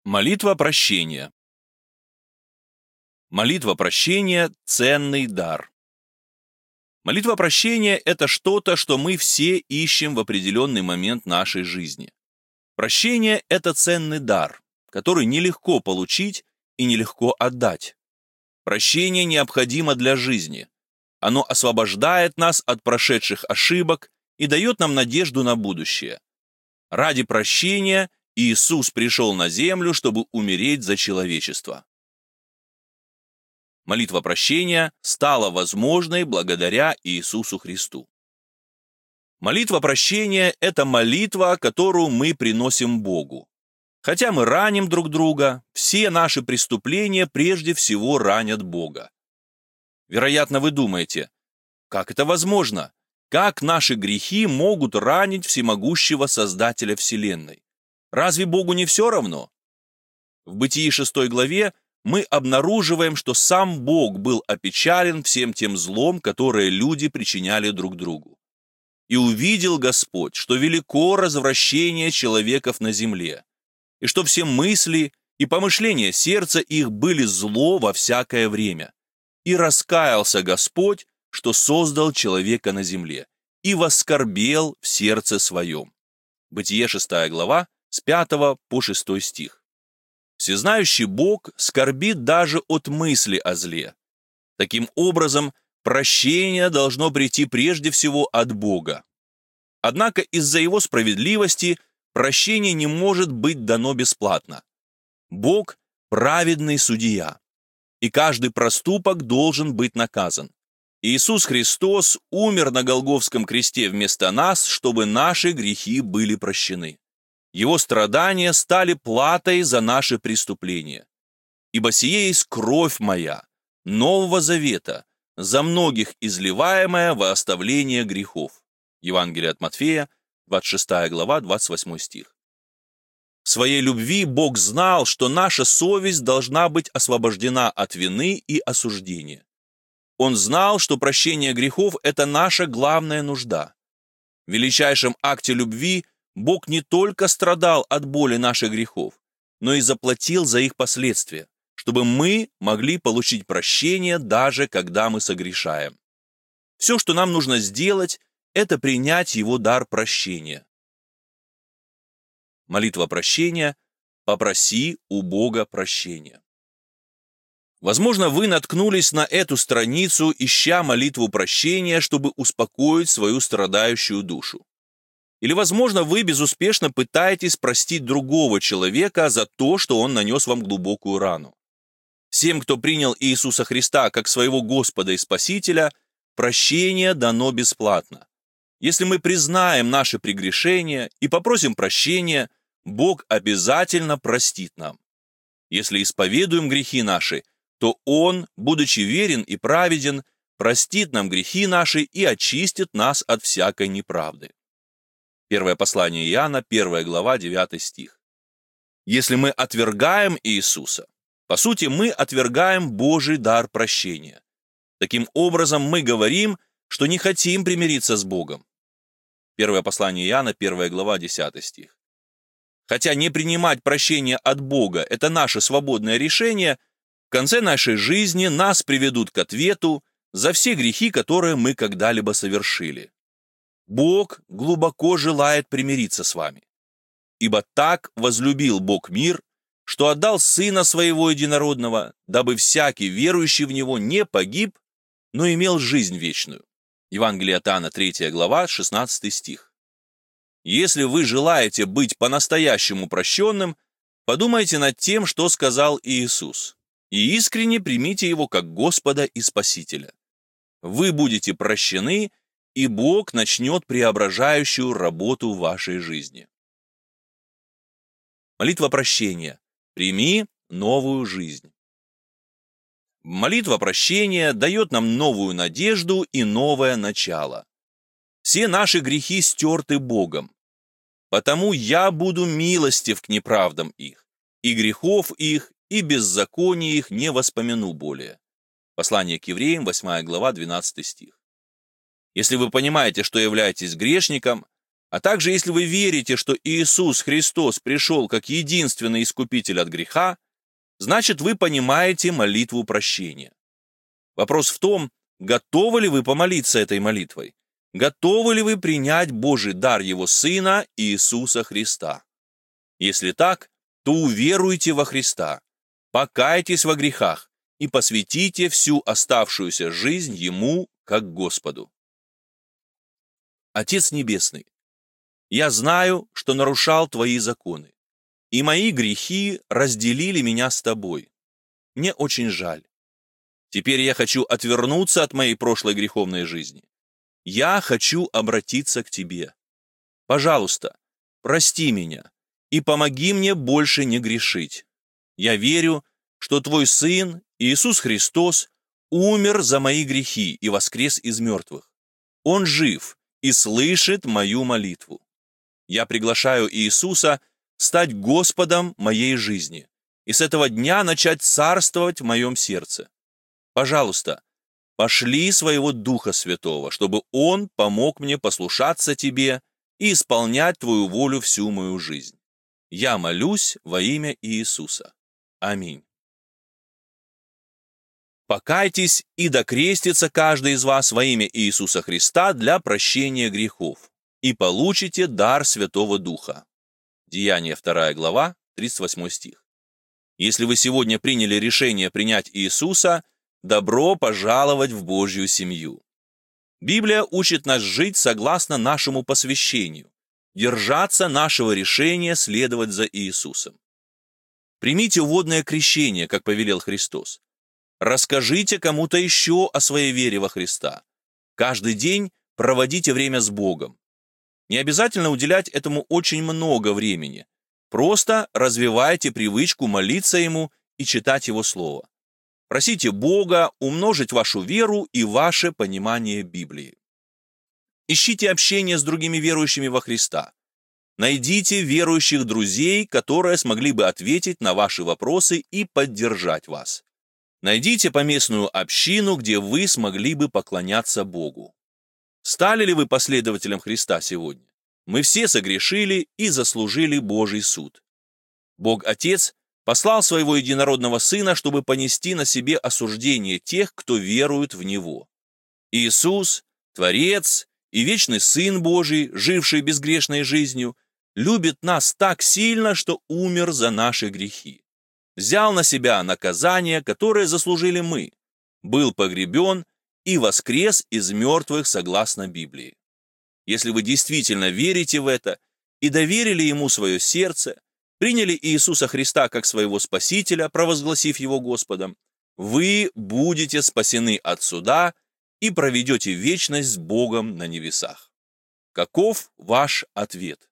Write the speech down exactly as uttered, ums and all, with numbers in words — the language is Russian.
Молитва прощения. Молитва прощения – ценный дар. Молитва прощения – это что-то, что мы все ищем в определенный момент нашей жизни. Прощение – это ценный дар, который нелегко получить и нелегко отдать. Прощение необходимо для жизни. Оно освобождает нас от прошедших ошибок и дает нам надежду на будущее. Ради прощения Иисус пришел на землю, чтобы умереть за человечество. Молитва прощения стала возможной благодаря Иисусу Христу. Молитва прощения – это молитва, которую мы приносим Богу. Хотя мы раним друг друга, все наши преступления прежде всего ранят Бога. Вероятно, вы думаете, как это возможно? Как наши грехи могут ранить всемогущего Создателя Вселенной? Разве Богу не все равно? В Бытии шестой главе мы обнаруживаем, что сам Бог был опечален всем тем злом, которое люди причиняли друг другу. «И увидел Господь, что велико развращение человеков на земле, и что все мысли и помышления сердца их были зло во всякое время. И раскаялся Господь, что создал человека на земле, и воскорбел в сердце своем». Бытие шестая глава, с пятого по шестой стих. Всезнающий Бог скорбит даже от мысли о зле. Таким образом, прощение должно прийти прежде всего от Бога. Однако из-за Его справедливости прощение не может быть дано бесплатно. Бог – праведный судья, и каждый проступок должен быть наказан. Иисус Христос умер на Голгофском кресте вместо нас, чтобы наши грехи были прощены. Его страдания стали платой за наши преступления. Ибо сие есть кровь моя, Нового Завета, за многих изливаемая во оставление грехов. Евангелие от Матфея, двадцать шестая глава, двадцать восьмой стих. В своей любви Бог знал, что наша совесть должна быть освобождена от вины и осуждения. Он знал, что прощение грехов – это наша главная нужда. В величайшем акте любви Бог не только страдал от боли наших грехов, но и заплатил за их последствия, чтобы мы могли получить прощение, даже когда мы согрешаем. Все, что нам нужно сделать, это принять Его дар прощения. Молитва прощения – попроси у Бога прощения. Возможно, вы наткнулись на эту страницу, ища молитву прощения, чтобы успокоить свою страдающую душу. Или, возможно, вы безуспешно пытаетесь простить другого человека за то, что он нанес вам глубокую рану. Всем, кто принял Иисуса Христа как своего Господа и Спасителя, прощение дано бесплатно. Если мы признаем наши прегрешения и попросим прощения, Бог обязательно простит нам. Если исповедуем грехи наши, то Он, будучи верен и праведен, простит нам грехи наши и очистит нас от всякой неправды. Первое послание Иоанна, первая глава, девятый стих. Если мы отвергаем Иисуса, по сути, мы отвергаем Божий дар прощения. Таким образом, мы говорим, что не хотим примириться с Богом. Первое послание Иоанна, первая глава, десятый стих. Хотя не принимать прощение от Бога – это наше свободное решение, в конце нашей жизни нас приведут к ответу за все грехи, которые мы когда-либо совершили. Бог глубоко желает примириться с вами. Ибо так возлюбил Бог мир, что отдал Сына Своего Единородного, дабы всякий, верующий в Него, не погиб, но имел жизнь вечную. Евангелие от Иоанна, третья глава, шестнадцатый стих. Если вы желаете быть по-настоящему прощенным, подумайте над тем, что сказал Иисус, и искренне примите Его как Господа и Спасителя. Вы будете прощены, и Бог начнет преображающую работу в вашей жизни. Молитва прощения. Прими новую жизнь. Молитва прощения дает нам новую надежду и новое начало. Все наши грехи стерты Богом. Потому я буду милостив к неправдам их, и грехов их, и беззакония их не воспомяну более. Послание к евреям, восьмая глава, двенадцатый стих. Если вы понимаете, что являетесь грешником, А также, если вы верите, что Иисус Христос пришел как единственный искупитель от греха, значит, вы понимаете молитву прощения. Вопрос в том, готовы ли вы помолиться этой молитвой? Готовы ли вы принять Божий дар Его Сына Иисуса Христа? Если так, то уверуйте во Христа, покайтесь во грехах и посвятите всю оставшуюся жизнь Ему как Господу. Отец Небесный, я знаю, что нарушал Твои законы, и мои грехи разделили меня с Тобой. Мне очень жаль. Теперь я хочу отвернуться от моей прошлой греховной жизни. Я хочу обратиться к Тебе. Пожалуйста, прости меня и помоги мне больше не грешить. Я верю, что Твой Сын, Иисус Христос, умер за мои грехи и воскрес из мертвых. Он жив и слышит мою молитву. Я приглашаю Иисуса стать Господом моей жизни и с этого дня начать царствовать в моем сердце. Пожалуйста, пошли своего Духа Святого, чтобы Он помог мне послушаться Тебе и исполнять Твою волю всю мою жизнь. Я молюсь во имя Иисуса. Аминь. Покайтесь и докрестится каждый из вас во имя Иисуса Христа для прощения грехов, и получите дар Святого Духа. Деяния вторая глава, тридцать восьмой стих. Если вы сегодня приняли решение принять Иисуса, добро пожаловать в Божью семью. Библия учит нас жить согласно нашему посвящению, держаться нашего решения следовать за Иисусом. Примите водное крещение, как повелел Христос. Расскажите кому-то еще о своей вере во Христа. Каждый день проводите время с Богом. Не обязательно уделять этому очень много времени. Просто развивайте привычку молиться Ему и читать Его Слово. Просите Бога умножить вашу веру и ваше понимание Библии. Ищите общение с другими верующими во Христа. Найдите верующих друзей, которые смогли бы ответить на ваши вопросы и поддержать вас. Найдите поместную общину, где вы смогли бы поклоняться Богу. Стали ли вы последователем Христа сегодня? Мы все согрешили и заслужили Божий суд. Бог Отец послал своего единородного Сына, чтобы понести на себе осуждение тех, кто верует в Него. Иисус, Творец и вечный Сын Божий, живший безгрешной жизнью, любит нас так сильно, что умер за наши грехи. Взял на себя наказание, которое заслужили мы, был погребен и воскрес из мертвых согласно Библии. Если вы действительно верите в это и доверили Ему свое сердце, приняли Иисуса Христа как своего Спасителя, провозгласив Его Господом, вы будете спасены от суда и проведете вечность с Богом на небесах. Каков ваш ответ?